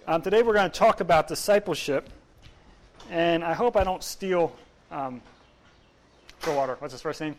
Today we're going to talk about discipleship, and I hope I don't steal Goldwater. What's his first name?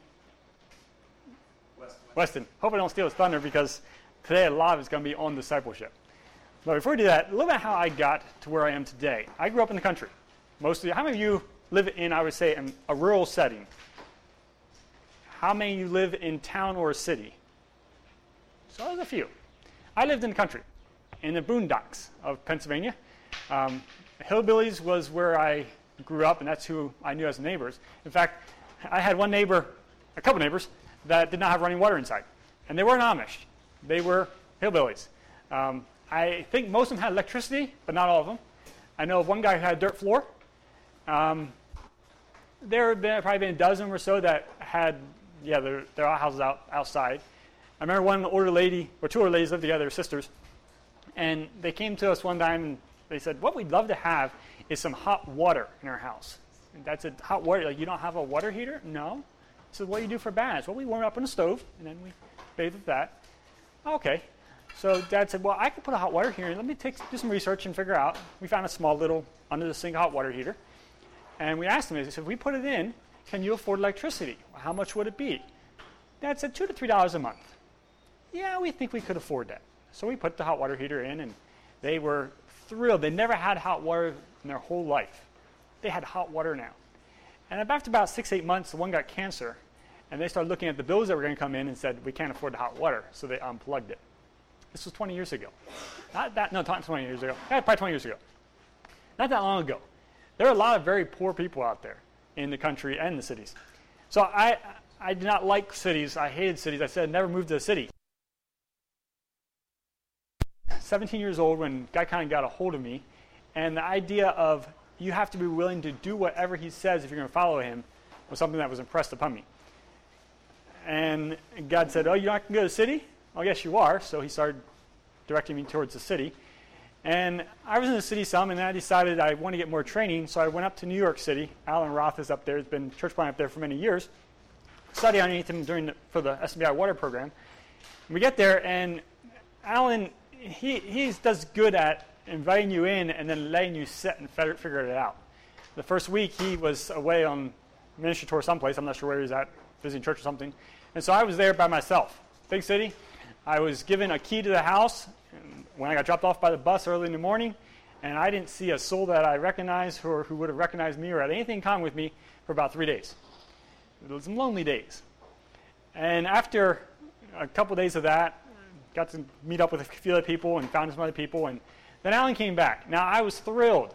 Weston. Hope I don't steal his thunder because today a lot of it's going to be on discipleship. But before we do that, a little bit how I got to where I am today. I grew up in the country. Mostly, how many of you live in, I would say, a rural setting? How many of you live in town or a city? So there's a few. I lived in the country, in the boondocks of Pennsylvania. Hillbillies was where I grew up, and that's who I knew as neighbors. In fact, I had a couple neighbors, that did not have running water inside. And they weren't Amish. They were hillbillies. I think most of them had electricity, but not all of them. I know of one guy who had a dirt floor. There have probably been a dozen or so that had, their houses outside. I remember one older lady, or two older ladies lived together, sisters, and they came to us one time and they said, what we'd love to have is some hot water in our house. And that's hot water. Like, you don't have a water heater? No. So what do you do for baths? Well, we warm it up on the stove, and then we bathe with that. Okay. So Dad said, well, I could put a hot water heater in. Let me do some research and figure out. We found a small little under-the-sink hot water heater. And we asked him, he said, if we put it in, can you afford electricity? Well, how much would it be? Dad said, $2 to $3 a month. Yeah, we think we could afford that. So we put the hot water heater in, and they were thrilled. They never had hot water in their whole life. They had hot water now. And after about 6-8 months, the one got cancer, and they started looking at the bills that were going to come in and said, we can't afford the hot water, so they unplugged it. This was 20 years ago. 20 years ago. Probably 20 years ago. Not that long ago. There are a lot of very poor people out there in the country and the cities. So I did not like cities. I hated cities. I said never move to a city. 17 years old when a guy kind of got a hold of me, and the idea of you have to be willing to do whatever he says if you're going to follow him was something that was impressed upon me. And God said, oh, you're not going to go to the city? Oh, yes, you are. So he started directing me towards the city. And I was in the city some, and then I decided I want to get more training, so I went up to New York City. Alan Roth is up there. He's been church planter up there for many years. Studied underneath him for the SBI water program. We get there, and Alan, he does good at inviting you in and then letting you sit and figure it out. The first week, he was away on ministry tour someplace. I'm not sure where he was at, visiting church or something. And so I was there by myself. Big city. I was given a key to the house when I got dropped off by the bus early in the morning, and I didn't see a soul that I recognized or who would have recognized me or had anything in common with me for about 3 days. It was some lonely days. And after a couple days of that, got to meet up with a few other people and found some other people, and then Alan came back. Now, I was thrilled.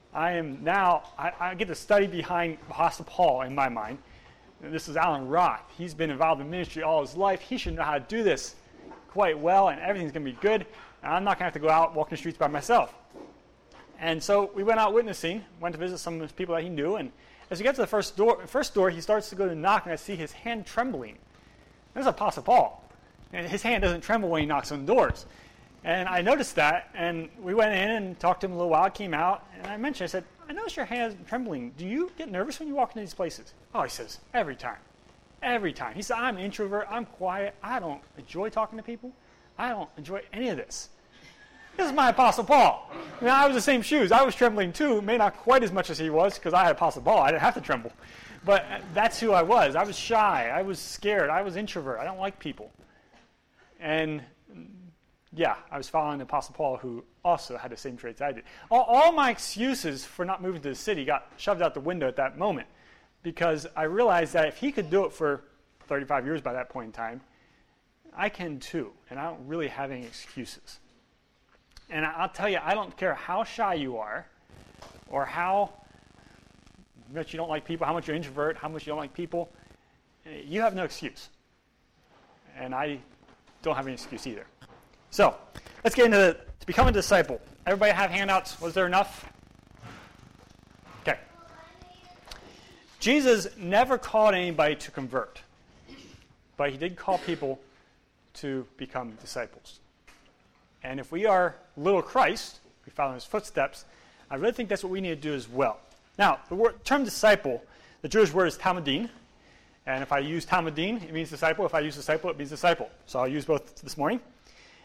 I get to study behind Apostle Paul in my mind. This is Alan Roth. He's been involved in ministry all his life. He should know how to do this quite well, and everything's going to be good. And I'm not going to have to go out walking the streets by myself. And so we went out witnessing, went to visit some of the people that he knew, and as we get to the first door, he starts to go to knock, and I see his hand trembling. This is Apostle Paul. And his hand doesn't tremble when he knocks on doors. And I noticed that, and we went in and talked to him a little while, came out, and I said, I noticed your hand is trembling. Do you get nervous when you walk into these places? Oh, he says, every time. Every time. He said, I'm an introvert, I'm quiet, I don't enjoy talking to people. I don't enjoy any of this. This is my Apostle Paul. I was the same shoes. I was trembling too, maybe not quite as much as he was, because I had Apostle Paul. I didn't have to tremble. But that's who I was. I was shy. I was scared. I was introvert. I don't like people. And I was following the Apostle Paul, who also had the same traits I did. All my excuses for not moving to the city got shoved out the window at that moment, because I realized that if he could do it for 35 years by that point in time, I can too, and I don't really have any excuses. And I'll tell you, I don't care how shy you are, or how much you don't like people, how much you're an introvert, how much you don't like people, you have no excuse. And I don't have any excuse either. So, let's get into to become a disciple. Everybody have handouts? Was there enough? Okay. Jesus never called anybody to convert, but he did call people to become disciples. And if we are little Christ, we follow his footsteps, I really think that's what we need to do as well. Now, the term disciple, the Jewish word is talmidim. And if I use talmidim, it means disciple. If I use disciple, it means disciple. So I'll use both this morning.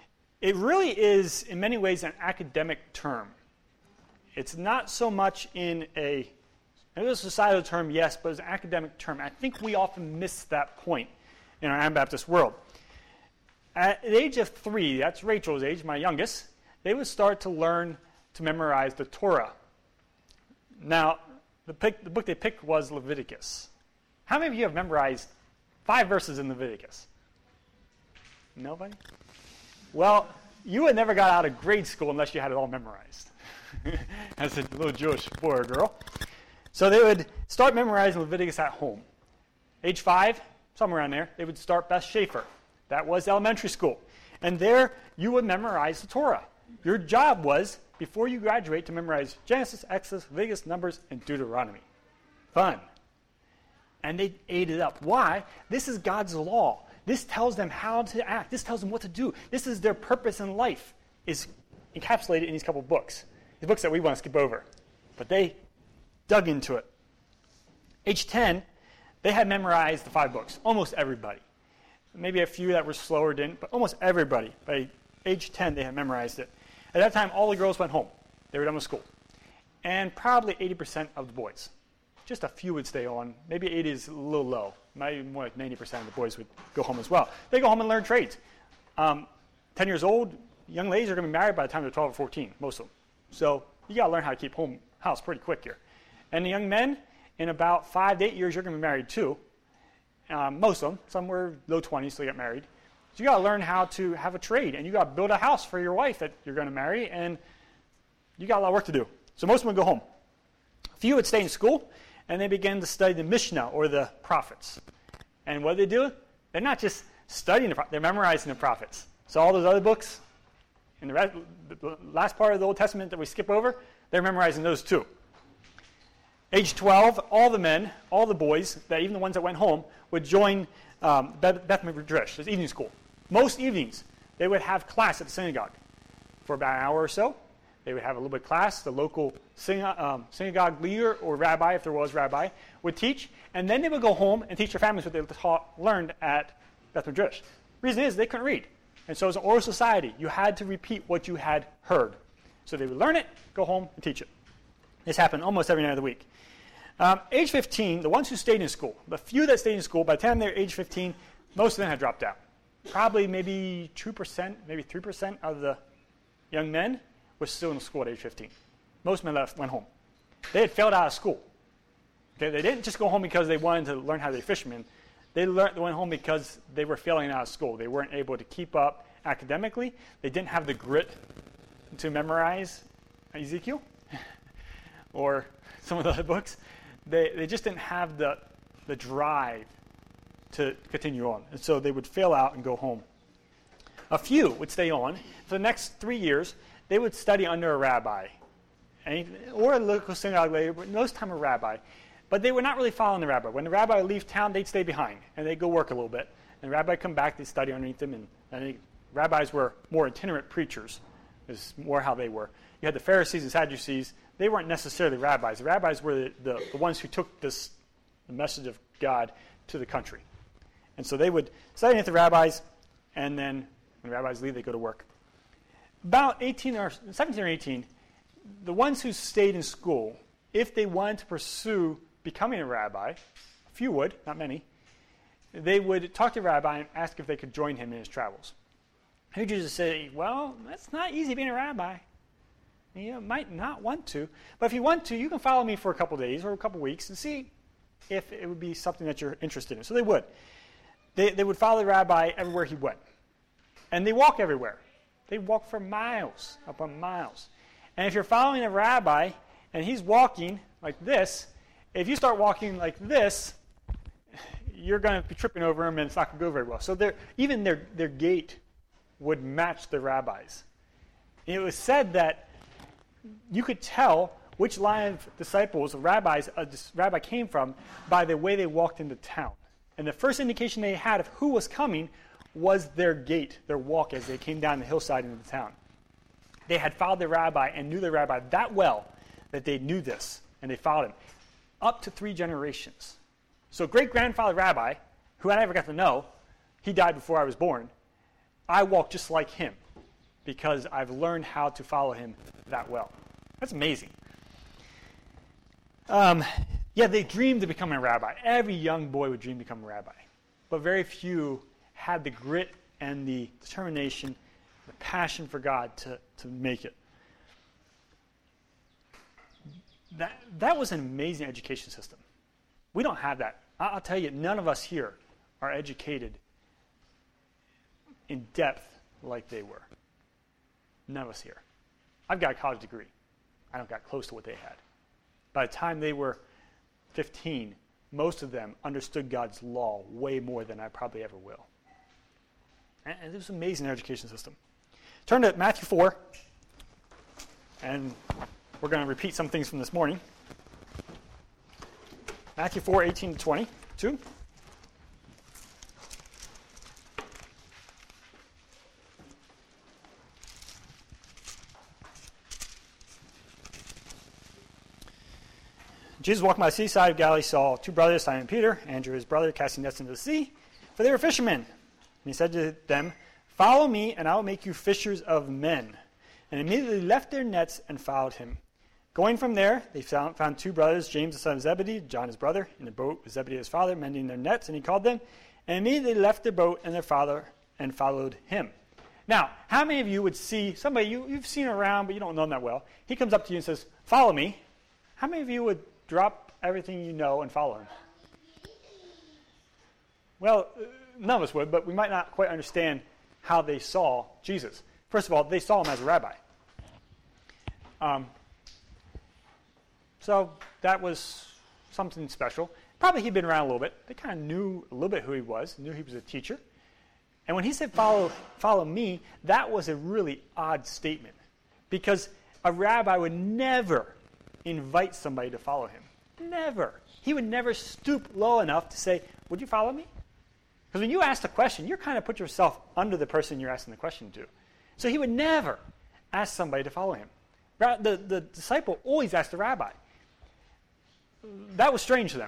it really is, in many ways, an academic term. It's not so much in a societal term, yes, but it's an academic term. I think we often miss that point in our Anabaptist world. At the age of 3, that's Rachel's age, my youngest, they would start to learn to memorize the Torah. Now, the book they picked was Leviticus. How many of you have memorized 5 verses in Leviticus? Nobody? Well, you had never got out of grade school unless you had it all memorized as a little Jewish boy or girl. So they would start memorizing Leviticus at home. Age 5, somewhere around there, they would start Beth Schaefer. That was elementary school. And there you would memorize the Torah. Your job was, before you graduate, to memorize Genesis, Exodus, Leviticus, Numbers, and Deuteronomy. Fun. And they ate it up. Why? This is God's law. This tells them how to act. This tells them what to do. This is their purpose in life, is encapsulated in these couple books. The books that we want to skip over. But they dug into it. Age 10, they had memorized the 5 books. Almost everybody. Maybe a few that were slower didn't, but almost everybody. By age 10, they had memorized it. At that time, all the girls went home. They were done with school. And probably 80% of the boys. Just a few would stay on. Maybe 80 is a little low. Maybe more like 90% of the boys would go home as well. They go home and learn trades. 10 years old, young ladies are going to be married by the time they're 12 or 14, most of them. So you got to learn how to keep house pretty quick here. And the young men, in about 5 to 8 years, you're going to be married too. Most of them. Some were low 20s, so they got married. So you got to learn how to have a trade, and you got to build a house for your wife that you're going to marry, and you got a lot of work to do. So most of them would go home. A few would stay in school, and they began to study the Mishnah, or the prophets. And what do? They're not just studying the prophets, they're memorizing the prophets. So all those other books, in the last part of the Old Testament that we skip over, they're memorizing those too. Age 12, all the men, all the boys, even the ones that went home, would join Beth Midrash, this evening school. Most evenings, they would have class at the synagogue for about an hour or so. They would have a little bit of class. The local synagogue leader or rabbi, if there was rabbi, would teach. And then they would go home and teach their families what they learned at Beth Midrash. Reason is they couldn't read. And so as an oral society, you had to repeat what you had heard. So they would learn it, go home, and teach it. This happened almost every night of the week. Age 15, the ones who stayed in school, the few that stayed in school, by the time they were age 15, most of them had dropped out. Probably maybe 2%, maybe 3% of the young men were still in school at age 15. Most men went home. They had failed out of school. Okay, they didn't just go home because they wanted to learn how to be fishermen. They went home because they were failing out of school. They weren't able to keep up academically. They didn't have the grit to memorize Ezekiel or some of the other books. They just didn't have the drive to continue on. And so they would fail out and go home. A few would stay on. For the next 3 years, they would study under a rabbi or a local synagogue leader, but most of the time a rabbi. But they were not really following the rabbi. When the rabbi would leave town, they'd stay behind, and they'd go work a little bit. And the rabbi would come back, they'd study underneath them. And I think rabbis were more itinerant preachers, is more how they were. You had the Pharisees and Sadducees. They weren't necessarily rabbis. The rabbis were the ones who took the message of God to the country. And so they would study with the rabbis, and then when the rabbis leave, they go to work. About 17 or 18, the ones who stayed in school, if they wanted to pursue becoming a rabbi, a few would, not many, they would talk to the rabbi and ask if they could join him in his travels. He would usually say, well, that's not easy being a rabbi. You might not want to, but if you want to, you can follow me for a couple days or a couple weeks and see if it would be something that you're interested in. So they would. They would follow the rabbi everywhere he went. And they walk everywhere. They walk for miles upon miles. And if you're following a rabbi and he's walking like this, if you start walking like this, you're going to be tripping over him and it's not going to go very well. So even their gait would match the rabbis. It was said that you could tell which line of disciples, rabbis, this rabbi came from by the way they walked into town. And the first indication they had of who was coming was their gait, their walk as they came down the hillside into the town. They had followed the rabbi and knew the rabbi that well that they knew this, and they followed him. Up to 3 generations. So great-grandfather rabbi, who I never got to know, he died before I was born, I walked just like him. because I've learned how to follow him that well. That's amazing. They dreamed of becoming a rabbi. Every young boy would dream to become a rabbi. But very few had the grit and the determination, the passion for God to make it. That was an amazing education system. We don't have that. I'll tell you, none of us here are educated in depth like they were. None of us here. I've got a college degree. I don't got close to what they had. By the time they were 15, most of them understood God's law way more than I probably ever will. And it was an amazing education system. Turn to Matthew 4, and we're going to repeat some things from this morning. Matthew 4, 18 to 22. Jesus walking by the seaside of Galilee saw two brothers, Simon and Peter, Andrew his brother, casting nets into the sea, for they were fishermen. And he said to them, "Follow me, and I will make you fishers of men." And immediately left their nets and followed him. Going from there, they found two brothers, James the son of Zebedee, John his brother, in the boat with Zebedee his father, mending their nets, and he called them. And immediately they left their boat and their father and followed him. Now, how many of you would see somebody you've seen around, but you don't know them that well? He comes up to you and says, "Follow me." How many of you would drop everything you know and follow him? Well, none of us would, but we might not quite understand how they saw Jesus. First of all, they saw him as a rabbi. So that was something special. Probably he'd been around a little bit. They kind of knew a little bit who he was, knew he was a teacher. And when he said, follow me, that was a really odd statement. Because a rabbi would never invite somebody to follow him. Never. He would never stoop low enough to say, "Would you follow me?" Because when you ask a question, you're kind of put yourself under the person you're asking the question to. So he would never ask somebody to follow him. The disciple always asked the rabbi. That was strange to them.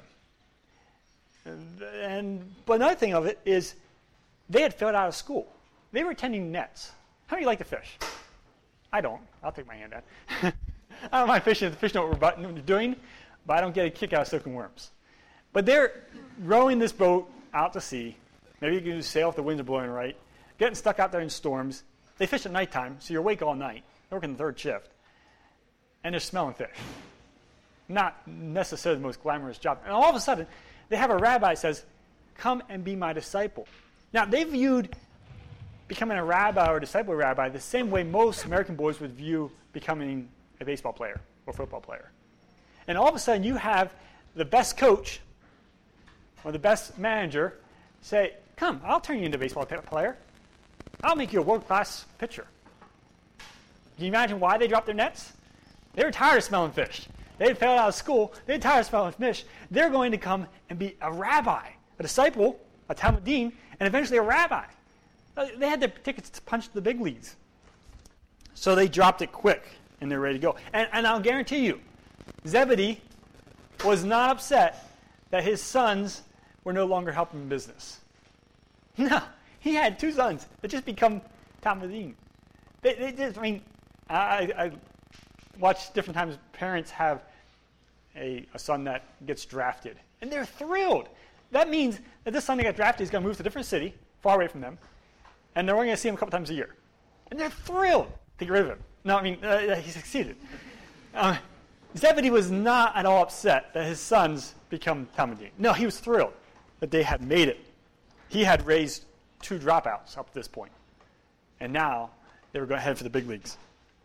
But another thing of it is they had failed out of school. They were tending nets. How do you like to fish? I don't. I'll take my hand out. I don't mind fishing if the fish know what they're doing, but I don't get a kick out of soaking worms. But they're rowing this boat out to sea. Maybe you can just sail if the winds are blowing right. Getting stuck out there in storms. They fish at nighttime, so you're awake all night. They're working the third shift. And they're smelling fish. Not necessarily the most glamorous job. And all of a sudden, they have a rabbi that says, "Come and be my disciple." Now, they viewed becoming a rabbi or a disciple rabbi the same way most American boys would view becoming a baseball player or football player. And all of a sudden, you have the best coach or the best manager say, "Come, I'll turn you into a baseball player. I'll make you a world-class pitcher." Can you imagine why they dropped their nets? They were tired of smelling fish. They had failed out of school. They were tired of smelling fish. They're going to come and be a rabbi, a disciple, a talmudim, and eventually a rabbi. They had their tickets to punch the big leagues. So they dropped it quick, and they're ready to go. And I'll guarantee you, Zebedee was not upset that his sons were no longer helping in business. No, he had two sons that just become talmudim. They just, I watch different times parents have a son that gets drafted, and they're thrilled. That means that this son that got drafted is going to move to a different city, far away from them, and they're only going to see him a couple times a year. And they're thrilled to get rid of him. No, he succeeded. Zebedee was not at all upset that his sons become talmudim. No, he was thrilled that they had made it. He had raised two dropouts up to this point, and now they were going to head for the big leagues.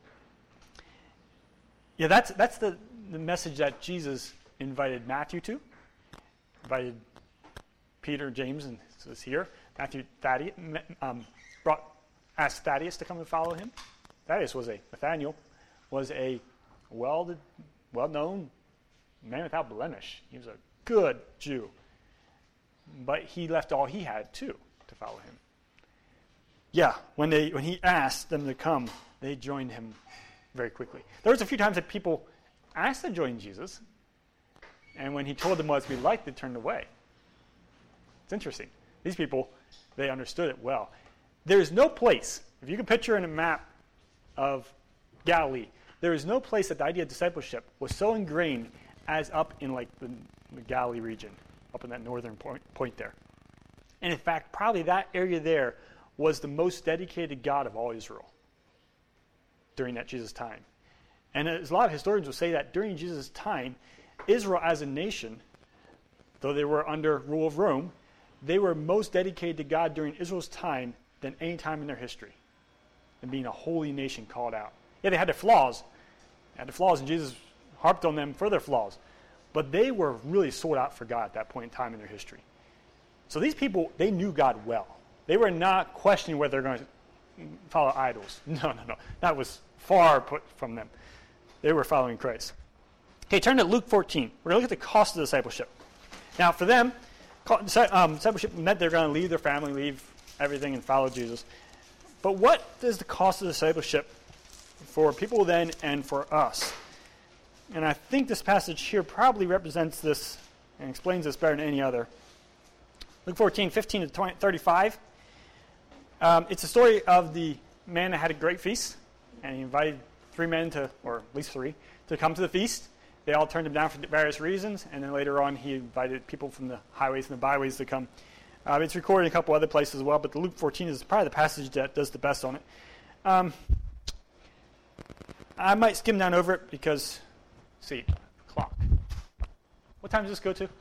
Yeah, that's the message that Jesus invited Matthew to, invited Peter, James, and it's here. Matthew asked Thaddeus to come and follow him. Nathaniel was a well-known man without blemish. He was a good Jew. But he left all he had, too, to follow him. Yeah, when he asked them to come, they joined him very quickly. There was a few times that people asked to join Jesus, and when he told them what it would be like, they turned away. It's interesting. These people, they understood it well. There's no place, if you can picture in a map of Galilee. There is no place that the idea of discipleship was so ingrained as up in like the Galilee region, up in that northern point there. And in fact, probably that area there was the most dedicated God of all Israel during that Jesus time. And as a lot of historians will say that during Jesus' time, Israel as a nation, though they were under rule of Rome, they were most dedicated to God during Israel's time than any time in their history, and being a holy nation called out. Yeah, they had their flaws. And Jesus harped on them for their flaws. But they were really sold out for God at that point in time in their history. So these people, they knew God well. They were not questioning whether they're going to follow idols. No. That was far put from them. They were following Christ. Okay, turn to Luke 14. We're going to look at the cost of discipleship. Now, for them, discipleship meant they're going to leave their family, leave everything, and follow Jesus. But what is the cost of discipleship for people then and for us? And I think this passage here probably represents this and explains this better than any other. Luke 14, 15 to 35. It's a story of the man that had a great feast, and he invited 3 men or at least 3, to come to the feast. They all turned him down for various reasons, and then later on he invited people from the highways and the byways to come. It's recorded in a couple other places as well, but the Luke 14 is probably the passage that does the best on it. I might skim down over it because, see, clock. What time does this go to?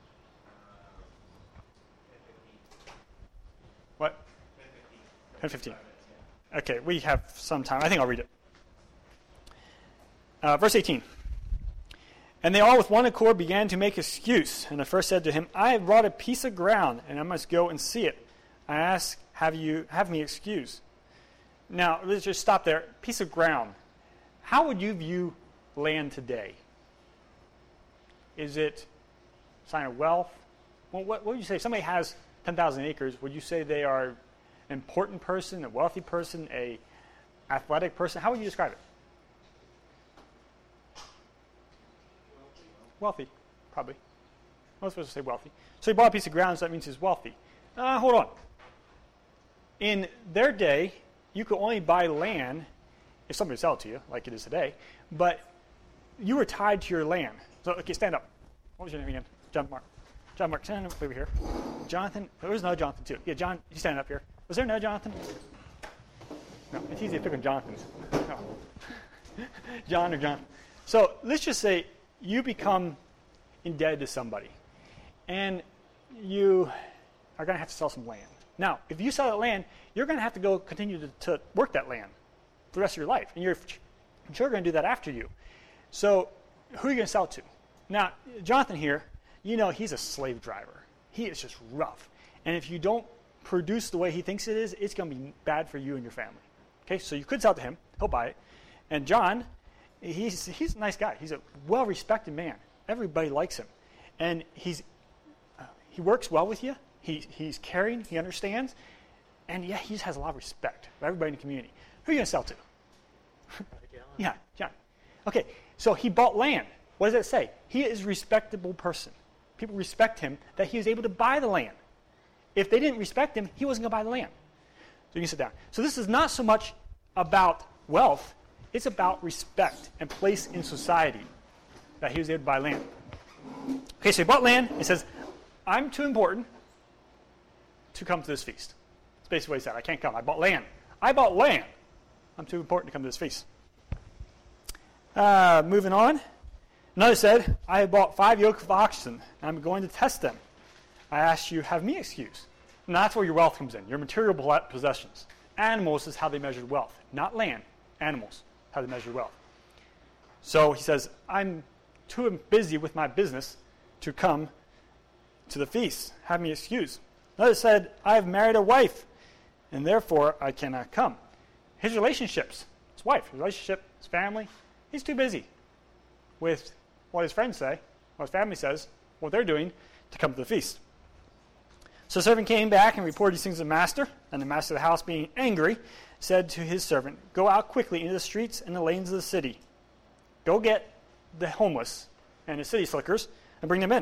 What? 10:15. Okay, we have some time. I think I'll read it. Verse 18. And they all with one accord began to make excuse. And the first said to him, I have brought a piece of ground, and I must go and see it. I ask, have me excused? Now, let's just stop there. Piece of ground. How would you view land today? Is it a sign of wealth? Well, what would you say? If somebody has 10,000 acres, would you say they are an important person, a wealthy person, a athletic person? How would you describe it? Wealthy, probably. Most of us say wealthy. So he bought a piece of ground, so that means he's wealthy. Hold on. In their day, you could only buy land if somebody would sell it to you, like it is today, but you were tied to your land. So, okay, stand up. What was your name again? John Mark, stand up over here. Jonathan, there was another Jonathan too. Yeah, John, you stand up here. Was there another Jonathan? No, it's easy to pick on Jonathans. No. John or John. So let's just say you become indebted to somebody, and you are going to have to sell some land. Now, if you sell that land, you're going to have to go continue to work that land for the rest of your life, and your children are going to do that after you. So who are you going to sell it to? Now, Jonathan here, you know he's a slave driver. He is just rough. And if you don't produce the way he thinks it is, it's going to be bad for you and your family. Okay, so you could sell it to him. He'll buy it. And John, he's a nice guy. He's a well-respected man. Everybody likes him. And he works well with you. He's caring. He understands. And, yeah, he just has a lot of respect for everybody in the community. Who are you going to sell to? Yeah, John. Okay, so he bought land. What does that say? He is a respectable person. People respect him that he was able to buy the land. If they didn't respect him, he wasn't going to buy the land. So you can sit down. So this is not so much about wealth. It's about respect and place in society that he was able to buy land. Okay, so he bought land. He says, I'm too important to come to this feast. That's basically what he said. I can't come. I bought land. I'm too important to come to this feast. Moving on. Another said, I have bought 5 yoke of oxen, and I'm going to test them. I ask you, have me excused. And that's where your wealth comes in, your material possessions. Animals is how they measured wealth, not land. Animals, how they measured wealth. So he says, I'm too busy with my business to come to the feast. Have me excused. Another said, I have married a wife, and therefore I cannot come. His relationships, his wife, his relationship, his family, he's too busy with what his friends say, what his family says, what they're doing to come to the feast. So the servant came back and reported these things to the master, and the master of the house, being angry, said to his servant, go out quickly into the streets and the lanes of the city. Go get the homeless and the city slickers and bring them in.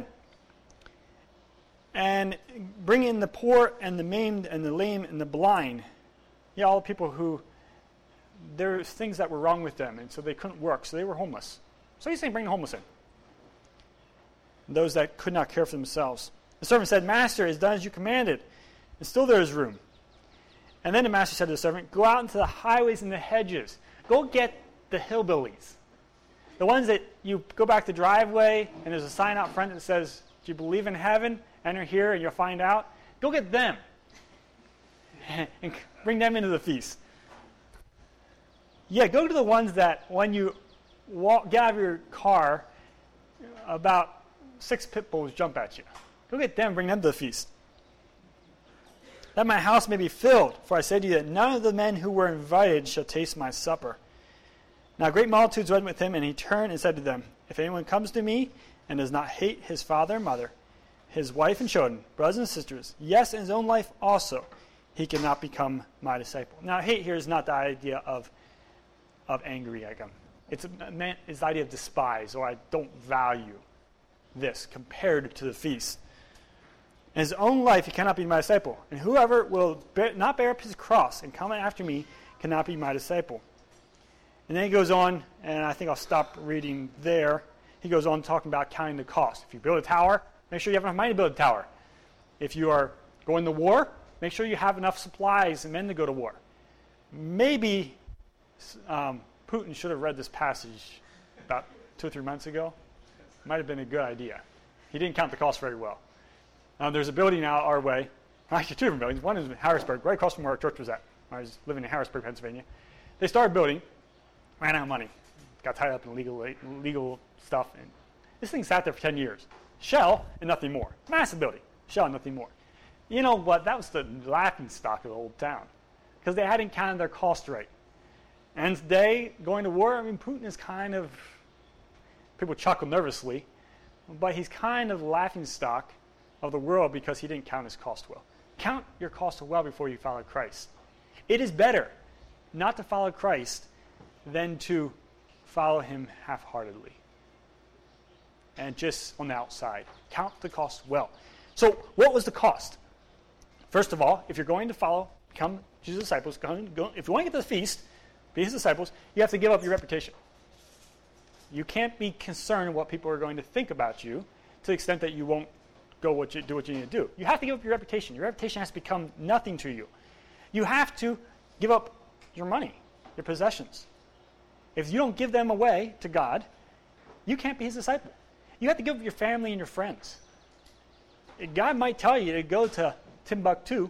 And bring in the poor and the maimed and the lame and the blind. Yeah, all the people who there was things that were wrong with them, and so they couldn't work, so they were homeless. So he's saying bring the homeless in. Those that could not care for themselves. The servant said, Master, it is done as you commanded, and still there is room. And then the master said to the servant, go out into the highways and the hedges. Go get the hillbillies. The ones that you go back the driveway, and there's a sign out front that says, do you believe in heaven? Enter here and you'll find out. Go get them. And bring them into the feast. Yeah, go to the ones that when you get out of your car, about 6 pit bulls jump at you. Go get them, bring them to the feast. That my house may be filled, for I say to you that none of the men who were invited shall taste my supper. Now great multitudes went with him, and he turned and said to them, if anyone comes to me and does not hate his father and mother, his wife and children, brothers and sisters, yes, and his own life also, he cannot become my disciple. Now hate here is not the idea of angry. It's the idea of despise, or I don't value this compared to the feast. In his own life he cannot be my disciple. And whoever will not bear up his cross and come after me cannot be my disciple. And then he goes on, and I think I'll stop reading there. He goes on talking about counting the cost. If you build a tower, make sure you have enough money to build a tower. If you are going to war, make sure you have enough supplies and men to go to war. Maybe Putin should have read this passage about 2 or 3 months ago. Might have been a good idea. He didn't count the cost very well. There's a building out our way. Actually, 2 different buildings. One is in Harrisburg, right across from where our church was at. I was living in Harrisburg, Pennsylvania. They started building, ran out of money, got tied up in legal stuff, and this thing sat there for 10 years. Shell and nothing more. Massive building. Shell and nothing more. You know what? That was the laughing stock of the old town, because they hadn't counted their cost right. And today, going to war, Putin is kind of, people chuckle nervously, but he's kind of the laughing stock of the world because he didn't count his cost well. Count your cost well before you follow Christ. It is better not to follow Christ than to follow him half-heartedly and just on the outside. Count the cost well. So what was the cost? First of all, if you're going to become Jesus' disciples, if you want to get to the feast, be his disciples, you have to give up your reputation. You can't be concerned what people are going to think about you to the extent that you won't do what you need to do. You have to give up your reputation. Your reputation has to become nothing to you. You have to give up your money, your possessions. If you don't give them away to God, you can't be his disciple. You have to give up your family and your friends. God might tell you to go to Timbuktu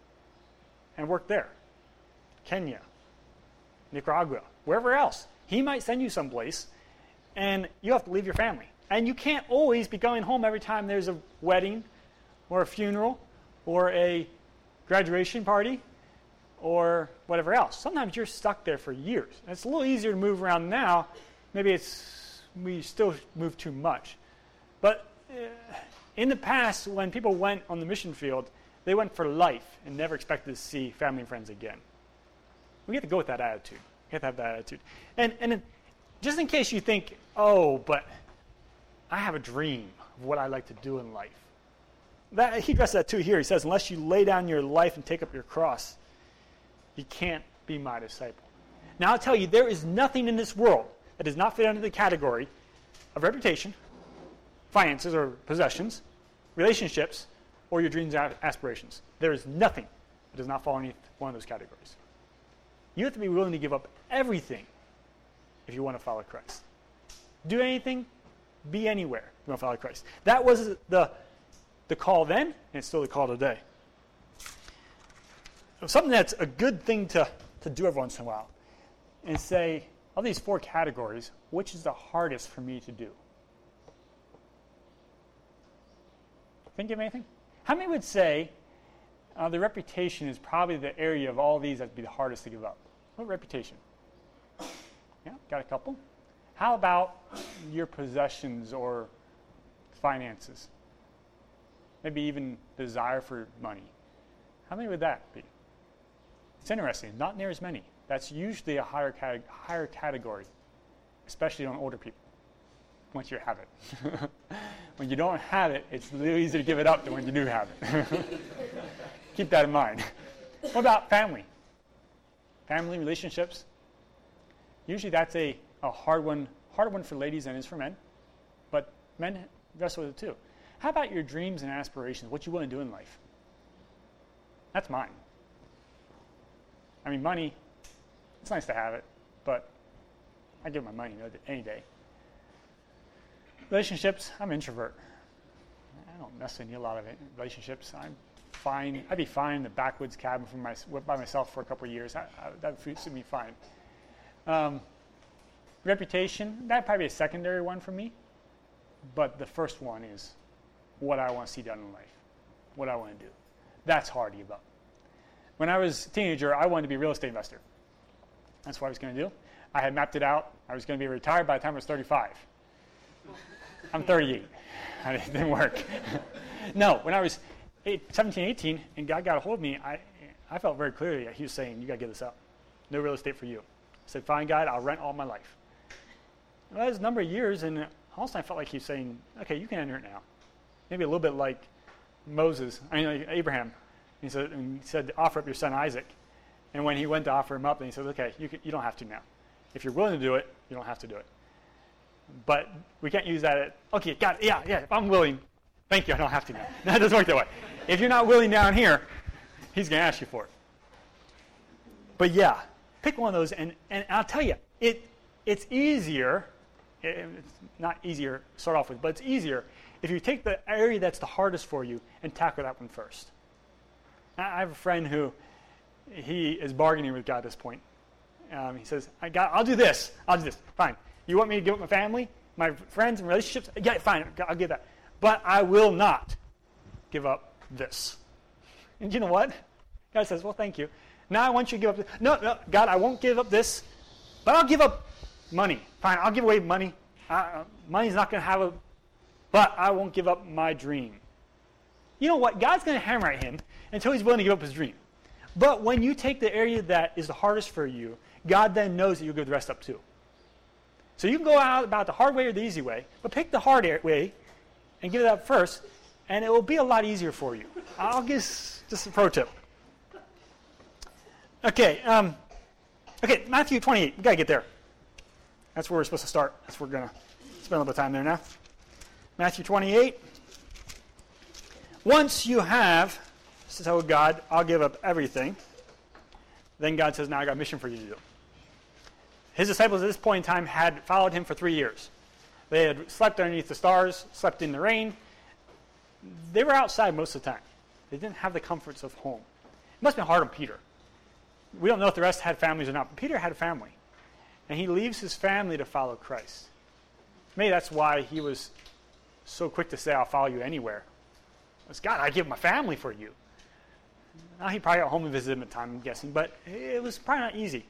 and work there. Kenya, Nicaragua, wherever else. He might send you someplace, and you have to leave your family. And you can't always be going home every time there's a wedding or a funeral or a graduation party or whatever else. Sometimes you're stuck there for years. And it's a little easier to move around now. Maybe we still move too much. But in the past, when people went on the mission field, they went for life and never expected to see family and friends again. We have to go with that attitude. We have to have that attitude. And just in case you think, oh, but I have a dream of what I like to do in life. He addresses that too here. He says, unless you lay down your life and take up your cross, you can't be my disciple. Now I'll tell you, there is nothing in this world that does not fit under the category of reputation, finances or possessions, relationships, or your dreams and aspirations. There is nothing that does not fall into one of those categories. You have to be willing to give up everything if you want to follow Christ. Do anything, be anywhere if you want to follow Christ. That was the call then, and it's still the call today. Something that's a good thing to do every once in a while and say, of these 4 categories, which is the hardest for me to do? Think of anything? How many would say the reputation is probably the area of all these that would be the hardest to give up? What reputation? Yeah, got a couple. How about your possessions or finances? Maybe even desire for money. How many would that be? It's interesting. Not near as many. That's usually a higher category, especially on older people, once you have it. When you don't have it, it's a little easier to give it up than when you do have it. Keep that in mind. What about family? Family relationships? Usually that's a hard one for ladies than it is for men, but men wrestle with it too. How about your dreams and aspirations, what you want to do in life? That's mine. I mean, money, it's nice to have it, but I give my money any day. Relationships, I'm an introvert. I don't necessarily need a lot of relationships. I'm fine. I'd be fine in the backwoods cabin by myself for a couple of years. That would suit me fine. Reputation, that'd probably be a secondary one for me, but the first one is what I want to see done in life, what I want to do. That's hard to give up. When I was a teenager, I wanted to be a real estate investor. That's what I was going to do. I had mapped it out. I was going to be retired by the time I was 35. I'm 38. It didn't work. No, when I was 17, 18, and God got a hold of me, I felt very clearly that he was saying, you got to give this up. No real estate for you. I said, fine, God, I'll rent all my life. Well, that was a number of years, and also I felt like he was saying, okay, you can enter it now. Maybe a little bit like like Abraham. He said, offer up your son Isaac. And when he went to offer him up, then he said, okay, you don't have to now. If you're willing to do it, you don't have to do it. But we can't use that okay, got it, yeah, if I'm willing, thank you, I don't have to now. That doesn't work that way. If you're not willing down here, he's going to ask you for it. But yeah, pick one of those, and I'll tell you, it's easier, it's not easier to start off with, but it's easier if you take the area that's the hardest for you and tackle that one first. I have a friend who he is bargaining with God at this point. He says, I'll do this. Fine. You want me to give up my family, my friends and relationships? Yeah, fine. I'll give that. But I will not give up this. And you know what? God says, well, thank you. Now I want you to give up this. No, God, I won't give up this, but I'll give up money. Fine, I'll give away money. Money's not going to but I won't give up my dream. You know what? God's going to hammer at him until he's willing to give up his dream. But when you take the area that is the hardest for you, God then knows that you'll give the rest up too. So you can go out about the hard way or the easy way, but pick the hard way and give it up first, and it will be a lot easier for you. I'll give just a pro tip. Okay, Matthew 28. We've got to get there. That's where we're supposed to start. That's where we're going to spend a little bit of time there now. Matthew 28. Once you have, so God, I'll give up everything, then God says, now I got a mission for you to do. His disciples at this point in time had followed him for 3 years. They had slept underneath the stars, slept in the rain. They were outside most of the time. They didn't have the comforts of home. It must have been hard on Peter. We don't know if the rest had families or not, but Peter had a family. And he leaves his family to follow Christ. Maybe that's why he was so quick to say, I'll follow you anywhere. It's God, I give my family for you. Now he probably got home and visited him at the time, I'm guessing, but it was probably not easy.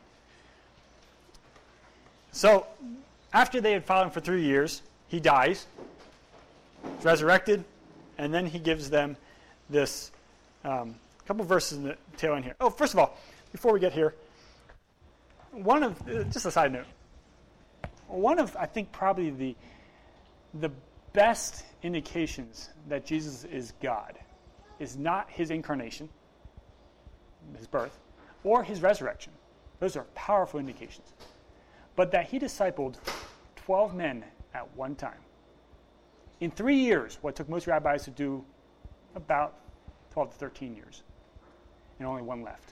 So after they had followed him for 3 years, he dies, resurrected, and then he gives them this couple verses in the tail end here. Oh, first of all, before we get here, just a side note, one of, I think, probably the best indications that Jesus is God is not his incarnation, his birth, or his resurrection. Those are powerful indications. But that he discipled 12 men at one time. In 3 years, what took most rabbis to do about 12 to 13 years, and only one left.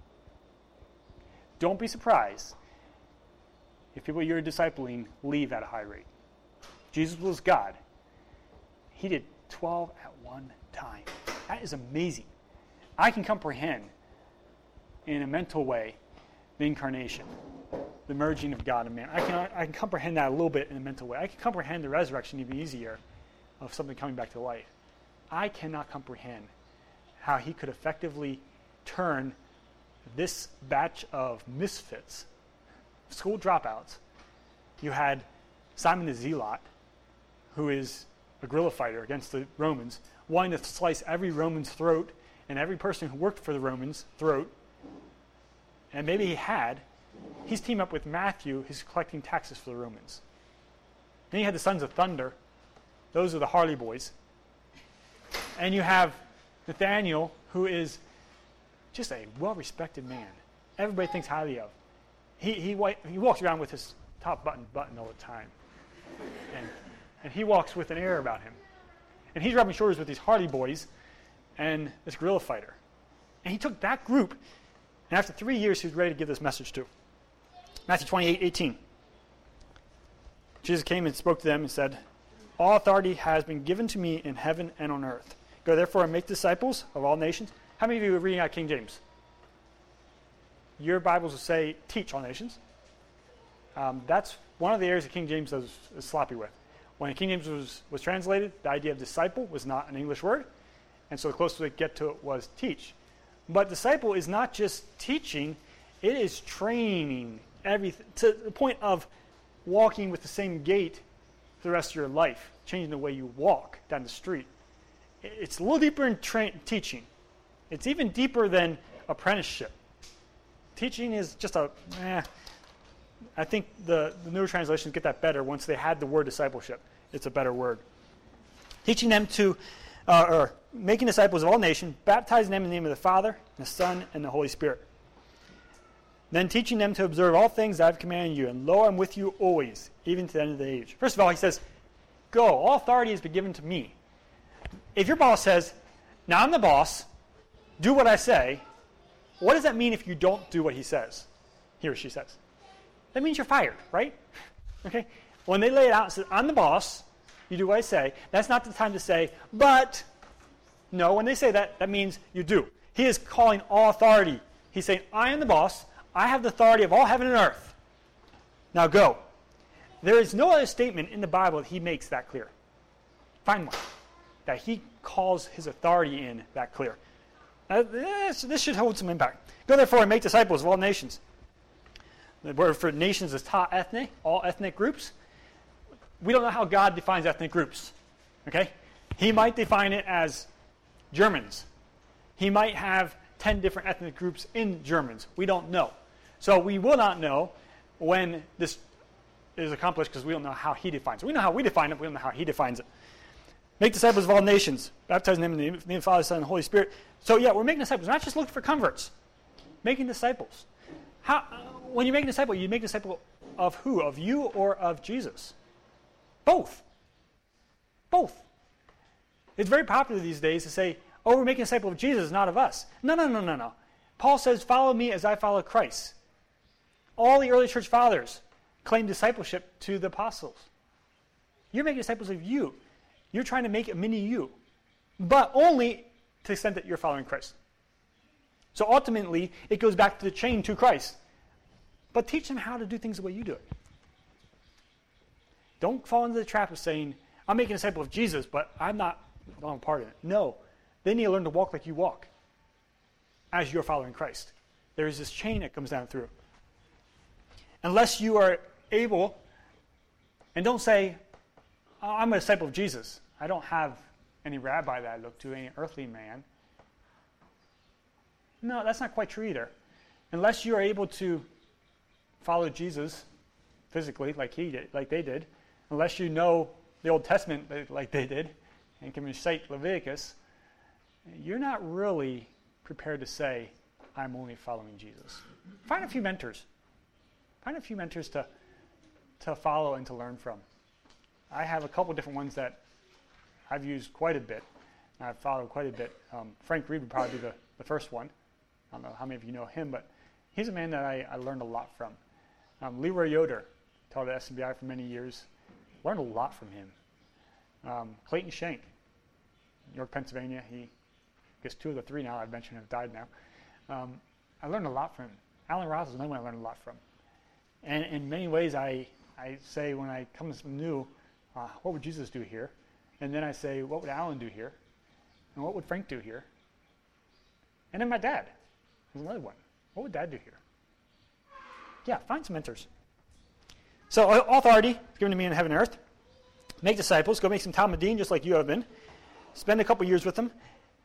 Don't be surprised if people you're discipling leave at a high rate. Jesus was God. He did 12 at one time. That is amazing. I can comprehend in a mental way the incarnation, the merging of God and man. I can comprehend that a little bit in a mental way. I can comprehend the resurrection even easier of something coming back to life. I cannot comprehend how he could effectively turn this batch of misfits, school dropouts. You had Simon the Zealot, who is a guerrilla fighter against the Romans, wanting to slice every Roman's throat and every person who worked for the Romans' throat. And maybe he's teamed up with Matthew, who's collecting taxes for the Romans. Then you had the Sons of Thunder. Those are the Harley Boys. And you have Nathaniel, who is just a well-respected man. Everybody thinks highly of. he walks around with his top button all the time. And he walks with an air about him. And he's rubbing shoulders with these Hardy Boys and this guerrilla fighter. And he took that group, and after 3 years, he was ready to give this message to. Matthew 28:18. Jesus came and spoke to them and said, all authority has been given to me in heaven and on earth. Go therefore and make disciples of all nations. How many of you are reading out King James? Your Bibles will say, teach all nations. That's one of the areas that King James is sloppy with. When King James was translated, the idea of disciple was not an English word, and so the closest we could get to it was teach. But disciple is not just teaching, it is training everything to the point of walking with the same gait for the rest of your life, changing the way you walk down the street. It's a little deeper in teaching. It's even deeper than apprenticeship. Teaching is just I think the newer translations get that better once they had the word discipleship. It's a better word. Teaching them to, or making disciples of all nations, baptizing them in the name of the Father, the Son, and the Holy Spirit. Then teaching them to observe all things that I have commanded you, and lo, I'm with you always, even to the end of the age. First of all, he says, go, all authority has been given to me. If your boss says, now I'm the boss, do what I say, what does that mean if you don't do what he says? He or she says. That means you're fired, right? Okay? When they lay it out and say, I'm the boss, you do what I say, that's not the time to say, but, no, when they say that, that means you do. He is calling all authority. He's saying, I am the boss, I have the authority of all heaven and earth. Now go. There is no other statement in the Bible that he makes that clear. Find one. That he calls his authority in that clear. This should hold some impact. Go therefore and make disciples of all nations. The word for nations is ta ethne, all ethnic groups. We don't know how God defines ethnic groups. Okay? He might define it as Germans. He might have 10 different ethnic groups in Germans. We don't know. So we will not know when this is accomplished because we don't know how he defines it. We know how we define it, but we don't know how he defines it. Make disciples of all nations, baptizing them in the name of the Father, Son, and Holy Spirit. So yeah, we're making disciples. We're not just looking for converts. Making disciples. When you make a disciple, you make a disciple of who? Of you or of Jesus? Both. Both. It's very popular these days to say, oh, we're making a disciple of Jesus, not of us. No. Paul says, follow me as I follow Christ. All the early church fathers claimed discipleship to the apostles. You're making disciples of you. You're trying to make a mini you, but only to the extent that you're following Christ. So ultimately, it goes back to the chain to Christ. But teach them how to do things the way you do it. Don't fall into the trap of saying, I'm making a disciple of Jesus, but I'm not a part of it. No. They need to learn to walk like you walk as you're following Christ. There is this chain that comes down through. Unless you are able, and don't say, oh, I'm a disciple of Jesus. I don't have any rabbi that I look to, any earthly man. No, that's not quite true either. Unless you are able to follow Jesus physically like they did, unless you know the Old Testament like they did, and can recite Leviticus, you're not really prepared to say, I'm only following Jesus. Find a few mentors. Find a few mentors to follow and to learn from. I have a couple different ones that I've used quite a bit. I've followed quite a bit. Frank Reed would probably be the first one. I don't know how many of you know him, but he's a man that I learned a lot from. Leroy Yoder taught at SMBI for many years. Learned a lot from him. Clayton Shank, York, Pennsylvania. I guess 2 of the 3 now I've mentioned have died now. I learned a lot from him. Alan Ross is another one I learned a lot from. And in many ways, I say when I come to something new, what would Jesus do here? And then I say, what would Alan do here? And what would Frank do here? And then my dad is another one. What would Dad do here? Yeah, find some mentors. So authority is given to me in heaven and earth. Make disciples. Go make some Talmudim just like you have been. Spend a couple years with them.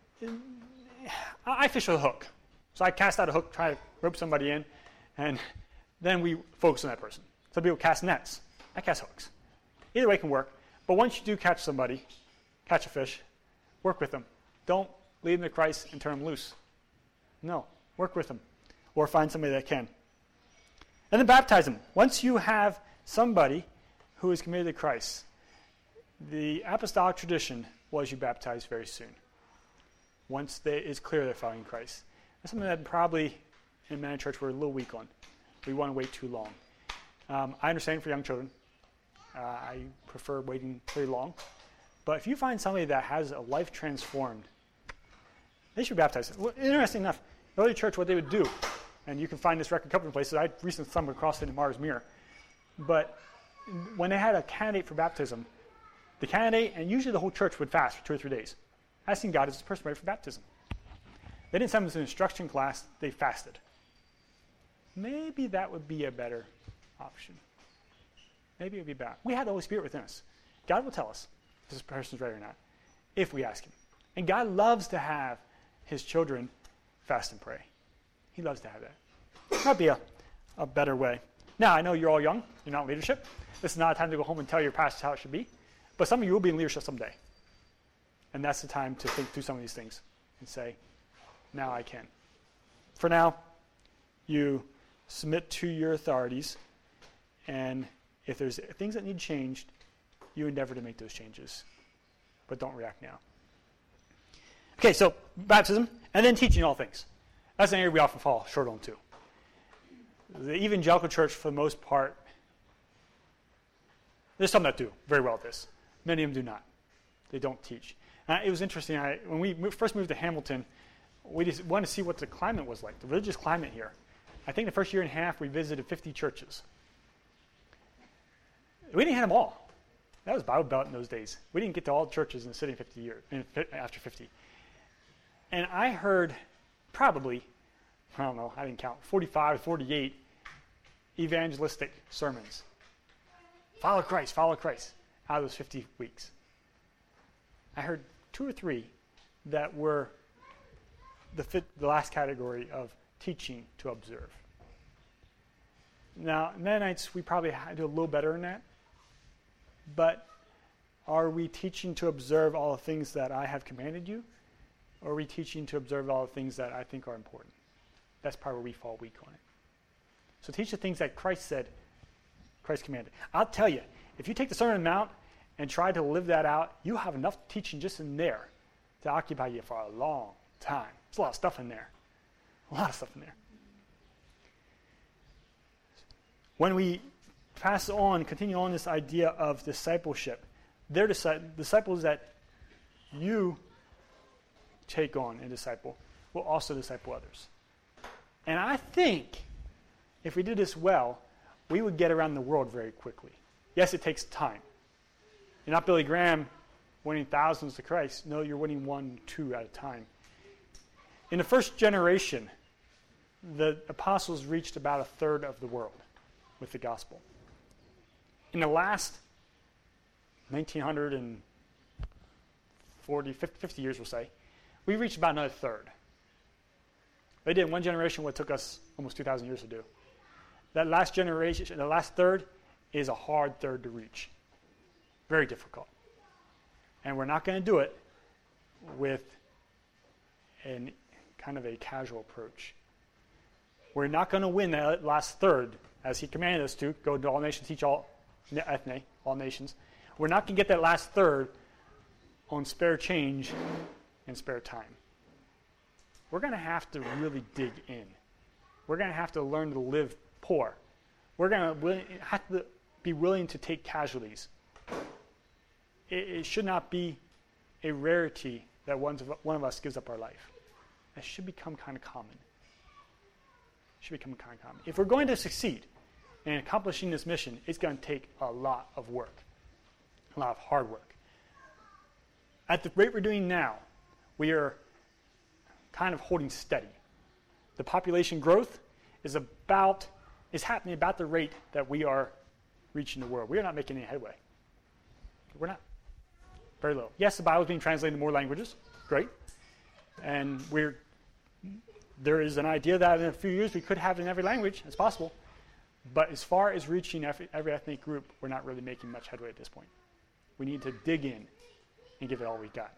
I fish with a hook. So I cast out a hook, try to rope somebody in, and then we focus on that person. Some people cast nets. I cast hooks. Either way can work. But once you do catch somebody, catch a fish, work with them. Don't lead them to Christ and turn them loose. No, work with them. Or find somebody that can. And then baptize them. Once you have somebody who is committed to Christ, the apostolic tradition was you baptize very soon. Once it's clear they're following Christ. That's something that probably in Manna Church we're a little weak on. We want to wait too long. I understand for young children. I prefer waiting pretty long. But if you find somebody that has a life transformed, they should be baptized. Well, interesting enough, early church, what they would do, and you can find this record a couple of places. I recently stumbled across it in Mars Mirror. But when they had a candidate for baptism, the candidate and usually the whole church would fast for 2 or 3 days, asking God, is this person ready for baptism? They didn't send them to an instruction class, they fasted. Maybe that would be a better option. Maybe it would be better. We have the Holy Spirit within us. God will tell us if this person's ready or not, if we ask him. And God loves to have his children fast and pray. He loves to have that. That would be a better way. Now, I know you're all young. You're not in leadership. This is not a time to go home and tell your pastors how it should be. But some of you will be in leadership someday. And that's the time to think through some of these things and say, now I can. For now, you submit to your authorities, and if there's things that need changed, you endeavor to make those changes. But don't react now. Okay, so baptism, and then teaching all things. That's an area we often fall short on too. The evangelical church, for the most part, there's some that do very well at this. Many of them do not. They don't teach. It was interesting. When we first moved to Hamilton, we just wanted to see what the climate was like, the religious climate here. I think the first year and a half, we visited 50 churches. We didn't hit them all. That was Bible Belt in those days. We didn't get to all the churches in the city after 50. And I heard probably, I don't know, I didn't count, 45 or 48 evangelistic sermons. Follow Christ, out of those 50 weeks. I heard 2 or 3 that were the last category of teaching to observe. Now, Mennonites, we probably do a little better than that. But are we teaching to observe all the things that I have commanded you? Or are we teaching to observe all the things that I think are important? That's probably where we fall weak on it. So teach the things that Christ commanded. I'll tell you, if you take the Sermon on the Mount and try to live that out, you have enough teaching just in there to occupy you for a long time. There's a lot of stuff in there. When we continue on this idea of discipleship, they're disciples that you take on and disciple will also disciple others. And I think if we did this well, we would get around the world very quickly. Yes, it takes time. You're not Billy Graham winning thousands to Christ. No, you're winning 1, 2 at a time. In the first generation, the apostles reached about 1/3 of the world with the gospel. In the last 1940, 50 years, we'll say, we reached about another 1/3. They did in one generation what took us almost 2,000 years to do. That last generation, the last 1/3, is a hard 1/3 to reach. Very difficult. And we're not going to do it with a kind of a casual approach. We're not going to win that last 1/3, as he commanded us to, go to all nations, teach all ethne, all nations. We're not going to get that last 1/3 on spare change and spare time. We're going to have to really dig in. We're going to have to learn to live poor. We're going to have to be willing to take casualties. It should not be a rarity that one of us gives up our life. That should become kind of common. If we're going to succeed in accomplishing this mission, it's going to take a lot of work, a lot of hard work. At the rate we're doing now, we are kind of holding steady. The population growth is happening about the rate that we are reaching the world. We are not making any headway. We're not. Very little. Yes, the Bible is being translated into more languages. Great. And there is an idea that in a few years we could have it in every language. It's possible. But as far as reaching every ethnic group, we're not really making much headway at this point. We need to dig in and give it all we got.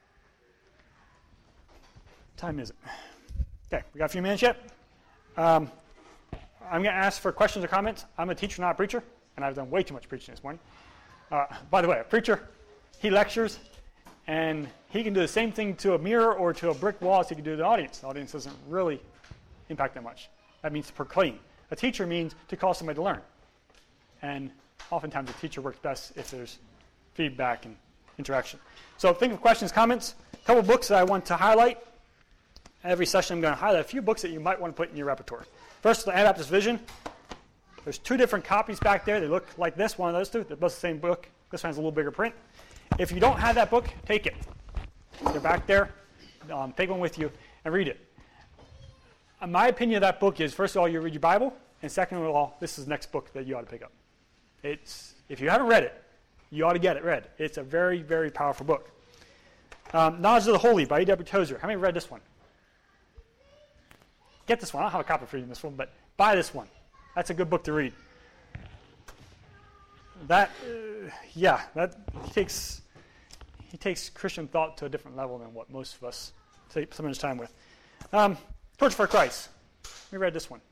What time is it? Okay, we got a few minutes yet? I'm going to ask for questions or comments. I'm a teacher, not a preacher, and I've done way too much preaching this morning. By the way, a preacher, he lectures, and he can do the same thing to a mirror or to a brick wall as he can do to the audience. The audience doesn't really impact that much. That means to proclaim. A teacher means to cause somebody to learn. And oftentimes a teacher works best if there's feedback and interaction. So think of questions, comments. A couple books that I want to highlight. Every session I'm going to highlight a few books that you might want to put in your repertoire. First, the Anabaptist Vision. There's 2 different copies back there. They look like this, one of those 2. They're both the same book. This one has a little bigger print. If you don't have that book, take it. They're back there. Take one with you and read it. My opinion of that book is, first of all, you read your Bible, and second of all, this is the next book that you ought to pick up. If you haven't read it, you ought to get it read. It's a very, very powerful book. Knowledge of the Holy by A.W. Tozer. How many read this one? Get this one. I don't have a copy for you in this one, but buy this one. That's a good book to read. He takes Christian thought to a different level than what most of us take so much time with. Torch for Christ. We read this one.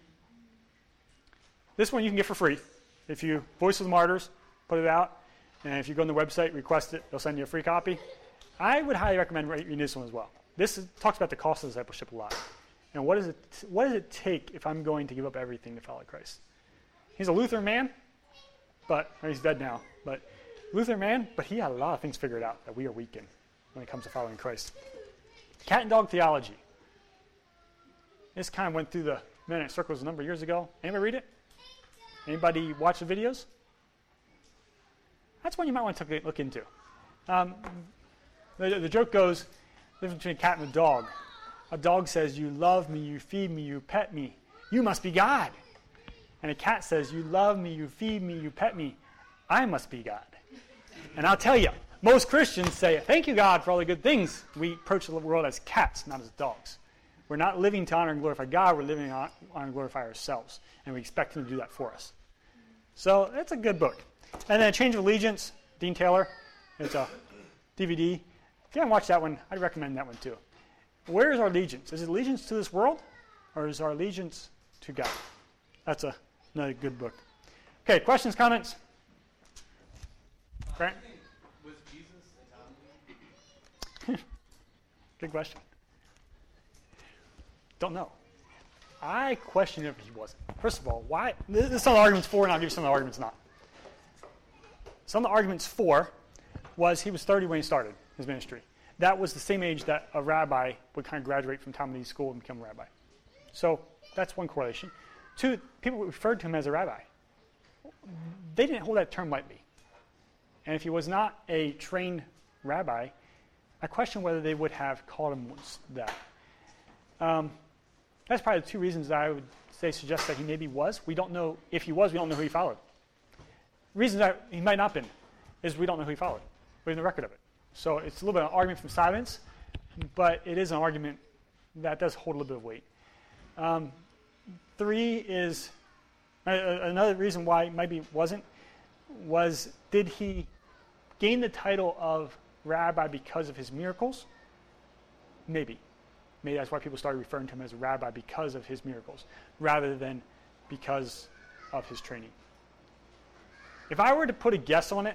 This one you can get for free. If you Voice of the Martyrs, put it out, and if you go on the website, request it, they'll send you a free copy. I would highly recommend reading this one as well. This talks about the cost of discipleship a lot. And what does it take if I'm going to give up everything to follow Christ? He's a Lutheran man, he's dead now, but Lutheran man, but he had a lot of things figured out that we are weak in when it comes to following Christ. Cat and Dog Theology. This kind of went through the Mennonite circles a number of years ago. Anybody read it? Anybody watch the videos? That's one you might want to look into. The joke goes, the difference between a cat and a dog. A dog says, you love me, you feed me, you pet me. You must be God. And a cat says, you love me, you feed me, you pet me. I must be God. And I'll tell you, most Christians say, thank you, God, for all the good things. We approach the world as cats, not as dogs. We're not living to honor and glorify God. We're living to honor and glorify ourselves. And we expect him to do that for us. So that's a good book. And then Change of Allegiance, Dean Taylor. It's a DVD. If you haven't watched that one, I'd recommend that one too. Where is our allegiance? Is it allegiance to this world, or is our allegiance to God? That's another good book. Okay, questions, comments? Grant? Was Jesus Italian? Good question. Don't know. I question if he wasn't. First of all, why? This is some of the arguments for, and I'll give you some of the arguments not. Some of the arguments for was he was 30 when he started his ministry. That was the same age that a rabbi would kind of graduate from Talmudic school and become a rabbi. So that's one correlation. 2, people referred to him as a rabbi. They didn't hold that term lightly. And if he was not a trained rabbi, I question whether they would have called him that. That's probably the 2 reasons that I would suggest that he maybe was. We don't know if he was, we don't know who he followed. Reasons that he might not have been is we don't know who he followed. We have no record of it. So it's a little bit of an argument from silence, but it is an argument that does hold a little bit of weight. 3 is another reason why maybe it wasn't, was did he gain the title of rabbi because of his miracles? Maybe. Maybe that's why people started referring to him as a rabbi, because of his miracles, rather than because of his training. If I were to put a guess on it,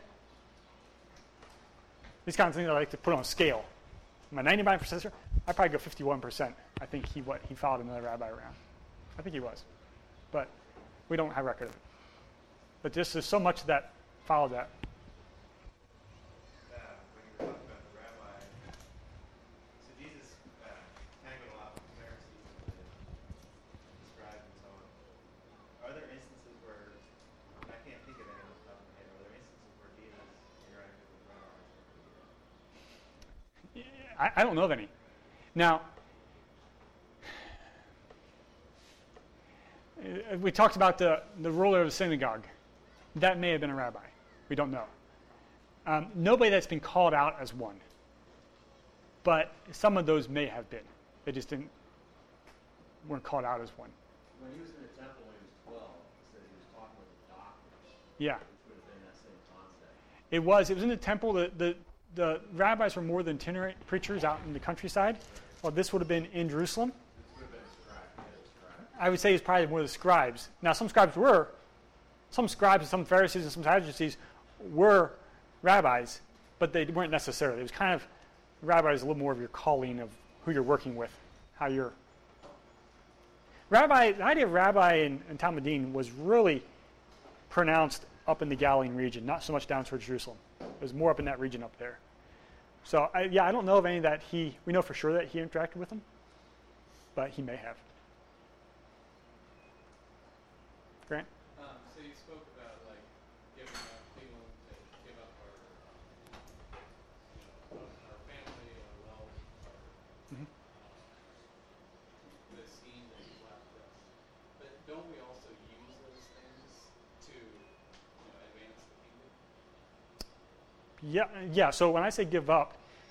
these kind of things I like to put on a scale. Am I 99% sure? I'd probably go 51%. I think he followed another rabbi around. I think he was. But we don't have record of it. But there's so much that followed that. When you were talking about the rabbi, so Jesus tangled a lot with the Pharisees and the scribes and so on. Are there instances where, I can't think of any off the top of my head, are there instances where Jesus interacted with rabbis? I don't know of any. Now, we talked about the ruler of the synagogue. That may have been a rabbi. We don't know. Nobody that's been called out as one. But some of those may have been. They just weren't called out as one. When he was in the temple when he was 12, it says he was talking with the doctors. Yeah. Which would have been that same concept. It was in the temple. The rabbis were more than itinerant preachers out in the countryside. Well, this would have been in Jerusalem. This would have been a scribe. I would say it's probably more the scribes. Now, some scribes and some Pharisees and some Sadducees were rabbis, but they weren't necessarily. It was kind of, rabbi is a little more of your calling of who you're working with, how you're. Rabbi, the idea of rabbi and Talmudim was really pronounced up in the Galilean region, not so much down towards Jerusalem. It was more up in that region up there. So, I don't know of any that we know for sure that he interacted with them, but he may have. Grant? So you spoke about like giving up, being willing to give up our family, our wealth, the scheme that He left us. But don't we also use those things to advance the kingdom? Yeah. So when I say give up,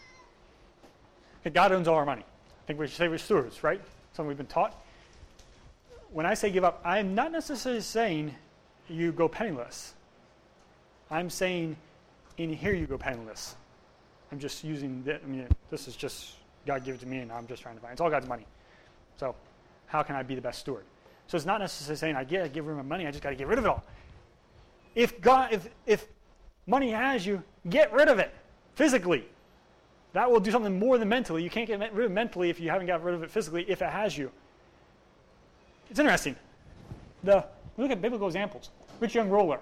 God owns all our money. I think we should say we're stewards, right? Something we've been taught. When I say give up, I'm not necessarily saying you go penniless. I'm saying in here you go penniless. I'm just using this is just God gave it to me and I'm just trying to find it. It's all God's money. So how can I be the best steward? So it's not necessarily saying I give rid of my money, I just got to get rid of it all. If money has you, get rid of it physically. That will do something more than mentally. You can't get rid of it mentally if you haven't got rid of it physically if it has you. It's interesting. We look at biblical examples. Rich young ruler.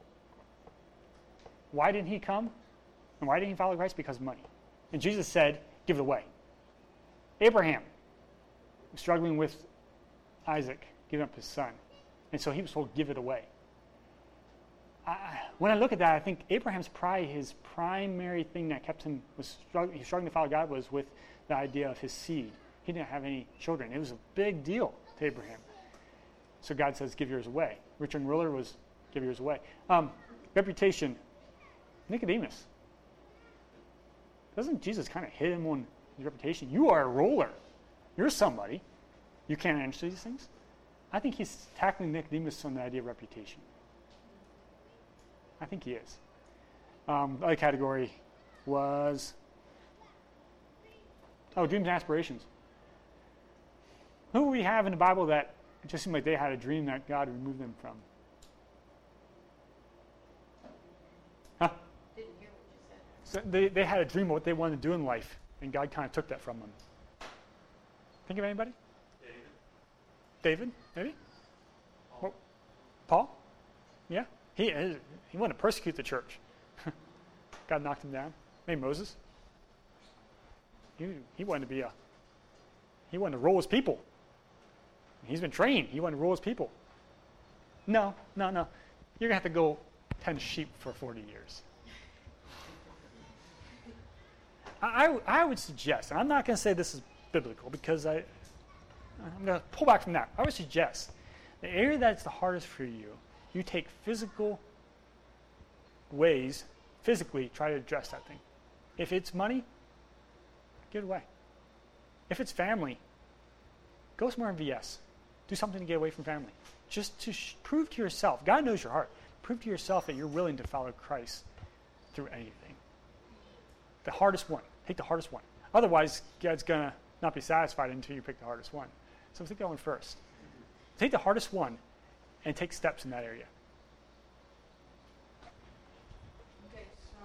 Why didn't he come? And why didn't he follow Christ? Because of money. And Jesus said, give it away. Abraham was struggling with Isaac, giving up his son. And so he was told, give it away. When I look at that, I think Abraham's pride, his primary thing that kept him, he was struggling to follow God, was with the idea of his seed. He didn't have any children. It was a big deal to Abraham. So God says, give yours away. Rich young ruler was, give yours away. Reputation. Nicodemus. Doesn't Jesus kind of hit him on his reputation? You are a ruler. You're somebody. You can't answer these things. I think he's tackling Nicodemus on the idea of reputation. I think he is. The other category was, dreams and aspirations. Who do we have in the Bible that it just seemed like they had a dream that God removed them from? Huh? Didn't hear what you said. So they had a dream of what they wanted to do in life, and God kind of took that from them. Think of anybody? David, maybe? Paul? Yeah. He wanted to persecute the church. God knocked him down. Maybe Moses. He wanted to rule his people. He's been trained. He wanted to rule his people. No. You're going to have to go tend sheep for 40 years. I would suggest, and I'm not going to say this is biblical because I'm going to pull back from that. I would suggest the area that's the hardest for you, you take physical ways, physically try to address that thing. If it's money, give it away. If it's family, go somewhere in VS. Do something to get away from family. Just to prove to yourself, God knows your heart, prove to yourself that you're willing to follow Christ through anything. The hardest one. Take the hardest one. Otherwise, God's going to not be satisfied until you pick the hardest one. So take that one first. Take the hardest one and take steps in that area. Okay, so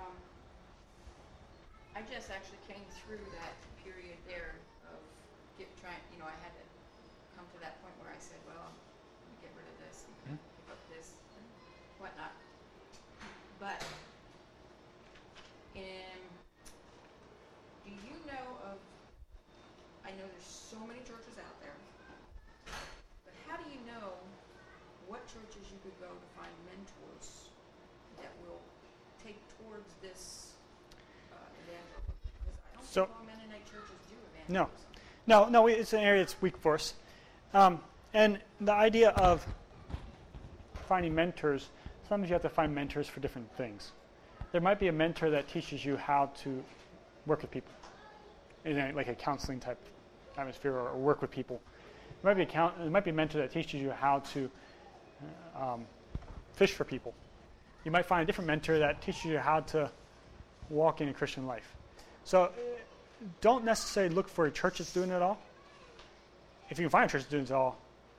I just actually came through that period there of I had to come to that point where I said, well, I'm going to get rid of this and give up this and whatnot. But do you know of, I know there's so many churches out there, but how do you know what churches you could go to find mentors that will take towards this evangelism? Because I don't think all Mennonite churches do evangelism. No, it's an area that's weak for us. And the idea of finding mentors, sometimes you have to find mentors for different things. There might be a mentor that teaches you how to work with people, in like a counseling type atmosphere, or work with people. There might be a mentor that teaches you how to fish for people. You might find a different mentor that teaches you how to walk in a Christian life. So don't necessarily look for a church that's doing it all. If you can find a church that's doing it all,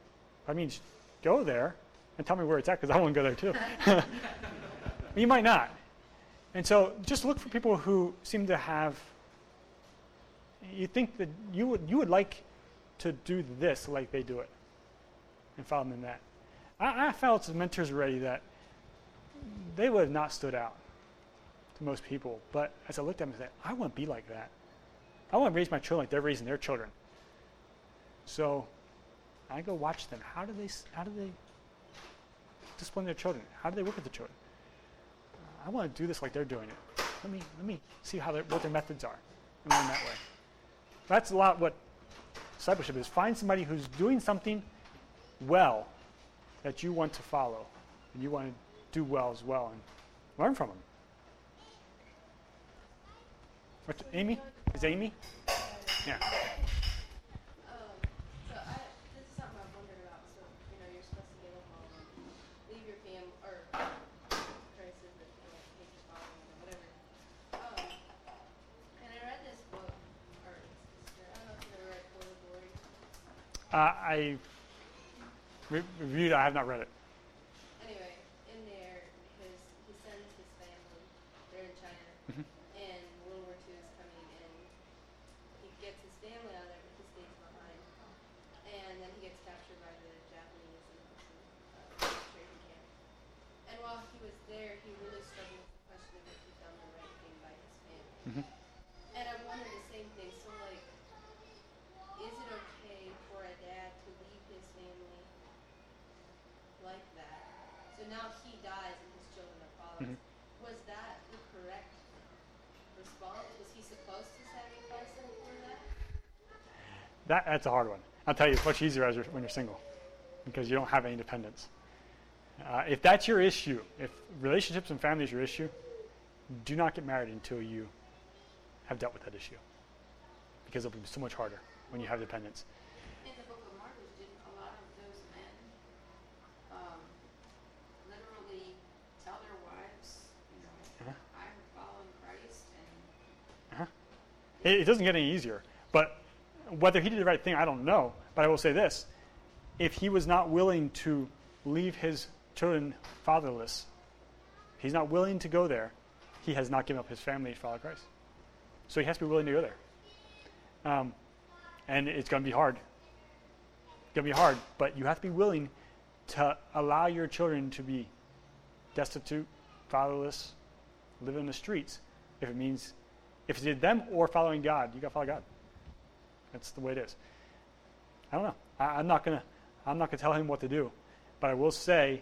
I mean, go there and tell me where it's at, because I want to go there too. You might not. And so just look for people who seem to have, you think that you would like to do this like they do it, and follow them in that. I felt as mentors already that they would have not stood out to most people, but as I looked at them, I said, I want to be like that. I want to raise my children like they're raising their children. So I go watch them. How do they discipline their children? How do they work with the children? I want to do this like they're doing it. Let me see what their methods are, and learn that way. That's a lot what discipleship is. Find somebody who's doing something well that you want to follow, and you want to do well as well, and learn from them. Amy? Is it Amy? Yeah. This is something I've wondered about. So, you're supposed to get up home and leave your family, or Christ says that take your father or whatever. And I read this book, or I don't know if you've ever read Port of Glory. I reviewed it. I have not read it. Anyway, in there, he sends his family. They're in China, and World War II is coming, and he gets his family out of there, but he stays behind. And then he gets captured by the Japanese in some concentration camp. And while he was there, he really struggled with the question of if he'd done the right thing by his family. And I wondered the same thing. So, is it okay for a dad to leave his family like that? So now he dies and his children are fathers. Was that the correct response? Was he supposed to sacrifice them for that? That's a hard one. I'll tell you, it's much easier when you're single, because you don't have any dependents. If that's your issue, if relationships and family is your issue, do not get married until you have dealt with that issue, because it'll be so much harder when you have dependents. In the book of Martyrs, didn't a lot of those men literally tell their wives, I'm following Christ, and It doesn't get any easier. But whether he did the right thing, I don't know. But I will say this. If he was not willing to leave his children fatherless, he's not willing to go there, he has not given up his family to follow Christ. So he has to be willing to go there. And it's going to be hard. It's going to be hard, but you have to be willing to allow your children to be destitute, fatherless, live in the streets. If it's either them or following God, you got to follow God. That's the way it is. I don't know. I'm not gonna tell him what to do, but I will say,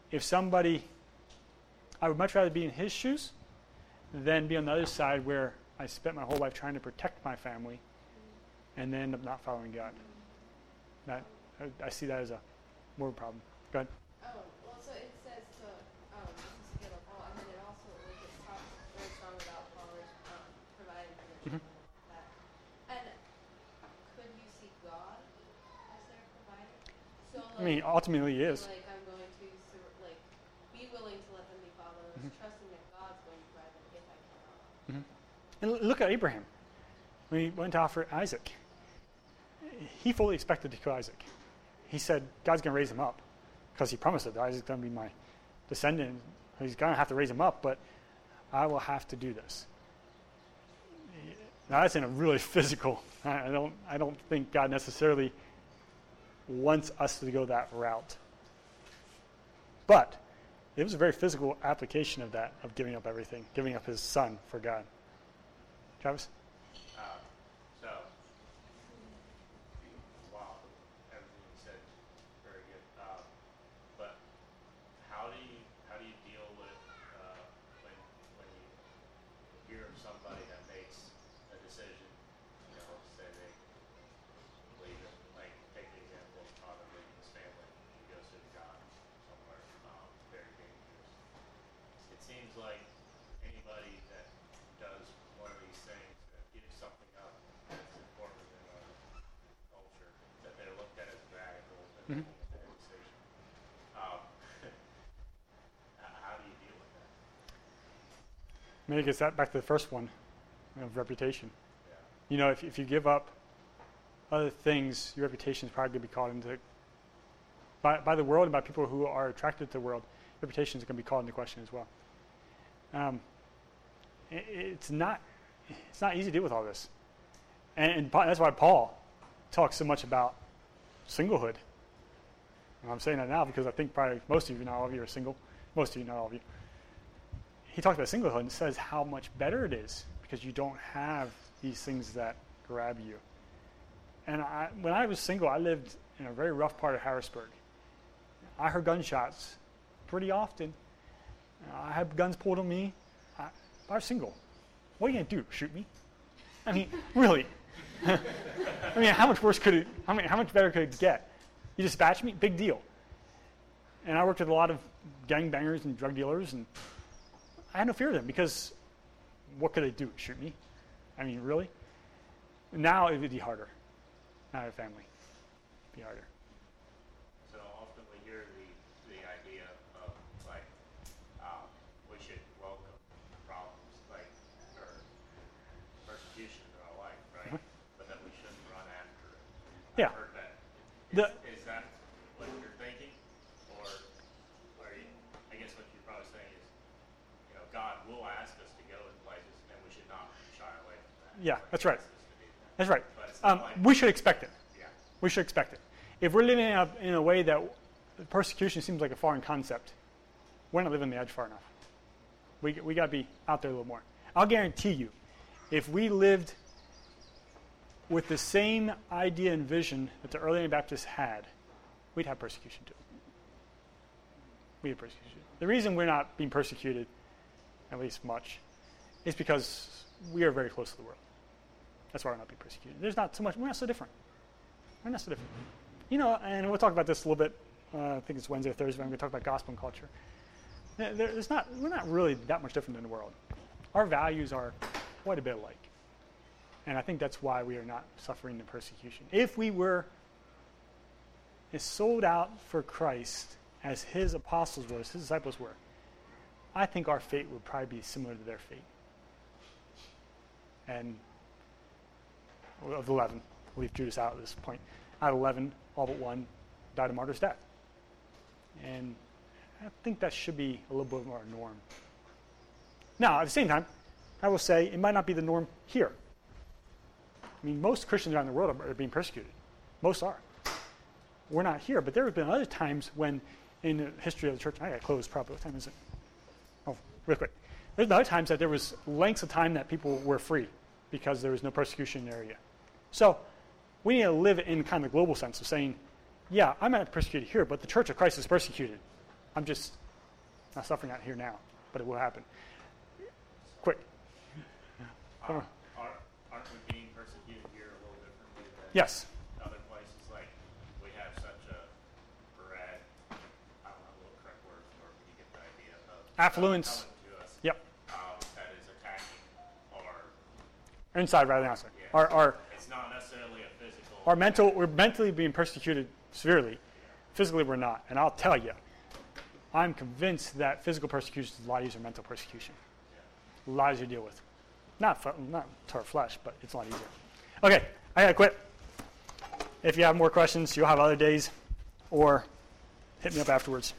I would much rather be in his shoes than be on the other side where I spent my whole life trying to protect my family and then end up not following God. I see that as more of a problem. Go ahead. So it says this is to get a Paul, and then it also it talks very strong about fathers providing for their children like that. And could you see God as their provider? So I mean, ultimately he is. I'm going to be willing to let them be fatherless, trusting that God's going to provide them if I cannot. And look at Abraham. When he went to offer Isaac, he fully expected to kill Isaac. He said, God's going to raise him up, because he promised that Isaac's going to be my descendant. He's going to have to raise him up, but I will have to do this. Now that's in a really physical. I don't think God necessarily wants us to go that route. But it was a very physical application of that, of giving up everything, giving up his son for God. Travis? So, wow, everything you said, very good. But how do you deal with when you hear of somebody that makes a decision? Say they leave it. Like, take the example of father leaving his family. He goes to God somewhere, very dangerous. It seems like anybody that does one of these things, that gives something up that's important in our culture, that they're looked at as radical and making a bad decision. How do you deal with that? Maybe it gets that back to the first one of reputation. Yeah. If you give up other things, your reputation is probably going to be called into by the world and by people who are attracted to the world. Reputation is going to be called into question as well. It's not easy to deal with all this, and that's why Paul talks so much about singlehood. And I'm saying that now because I think probably most of you, not all of you, are single. Most of you, not all of you. He talks about singlehood and says how much better it is because you don't have these things that grab you. And when I was single, I lived in a very rough part of Harrisburg. I heard gunshots pretty often. I had guns pulled on me. I was single. What are you going to do? Shoot me? I mean, really? I mean, how much worse could it, how much better could it get? You dispatch me? Big deal. And I worked with a lot of gangbangers and drug dealers, and I had no fear of them because what could they do? Shoot me? I mean, really? Now it would be harder. Now I have a family. It'd be harder. So often we hear the idea of like we should welcome problems like or persecution in our life, right? But that we shouldn't run after it. Yeah. I've heard that. Is that what you're thinking, or are you? I guess what you're probably saying is, God will ask us to go in places, and we should not shy away from that. Yeah, that's right. He asks us to do that. That's right. But it's not like, We should expect it. yeah. We should expect it. If we're living in a way that persecution seems like a foreign concept, we're not living the edge far enough. We got to be out there a little more. I'll guarantee you, if we lived with the same idea and vision that the early Anabaptists had, we'd have persecution too. We have persecution. The reason we're not being persecuted, at least much, is because we are very close to the world. That's why we're not being persecuted. There's not so much. We're not so different. We're not so different. And we'll talk about this a little bit. I think it's Wednesday or Thursday. I'm going to talk about gospel and culture. We're not really that much different than the world. Our values are quite a bit alike. And I think that's why we are not suffering the persecution. If we were as sold out for Christ as his apostles were, as his disciples were, I think our fate would probably be similar to their fate. And of 11, we'll leave Judas out at this point. Out of 11, all but one died a martyr's death. And I think that should be a little bit more norm. Now, at the same time, I will say it might not be the norm here. I mean, most Christians around the world are being persecuted. Most are. We're not here, but there have been other times when, in the history of the church, I got to close probably. What time is it? Oh, real quick. There's been other times that there was lengths of time that people were free because there was no persecution in the area. So we need to live in kind of the global sense of saying, yeah, I'm not persecuted here, but the Church of Christ is persecuted. I'm just not suffering out here now, but it will happen. Quick. Aren't we being persecuted here a little differently than Yes. other places? Like we have such a bread, I don't know what the correct word for it, but you get the idea of Affluence. coming to us, Yep. that is attacking our Inside rather than outside. yeah. It's not necessarily a physical. We're mentally being persecuted severely. Physically, we're not. And I'll tell you, I'm convinced that physical persecution is a lot easier than mental persecution. A lot easier to deal with. Not to our flesh, but it's a lot easier. Okay, I gotta quit. If you have more questions, you'll have other days, or hit me up afterwards.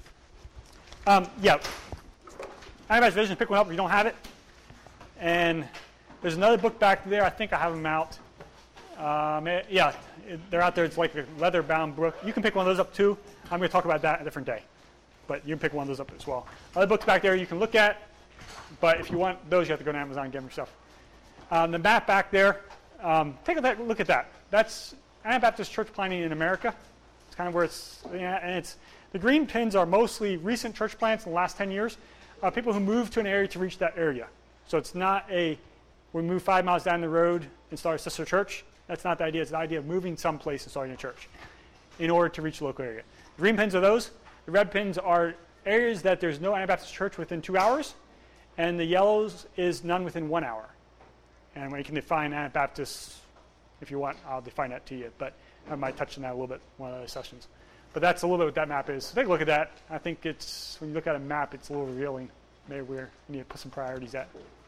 Yeah. Anabaptist Vision, pick one up if you don't have it. And there's another book back there. I think I have them out. Yeah, they're out there. It's like a leather-bound book. You can pick one of those up too. I'm going to talk about that a different day. But you can pick one of those up as well. Other books back there you can look at. But if you want those, you have to go to Amazon and get them yourself. The map back there, take a look at that. That's Anabaptist church planting in America. It's kind of where it's, and it's, the green pins are mostly recent church plants in the last 10 years. People who moved to an area to reach that area. So it's not we move 5 miles down the road and start a sister church. That's not the idea. It's the idea of moving someplace and starting a church in order to reach the local area. The green pins are those. The red pins are areas that there's no Anabaptist church within 2 hours. And the yellows is none within 1 hour. And you can define Anabaptists, if you want, I'll define that to you. But I might touch on that a little bit in one of the other sessions. But that's a little bit what that map is. So take a look at that. I think it's, when you look at a map, it's a little revealing. Maybe we need to put some priorities at.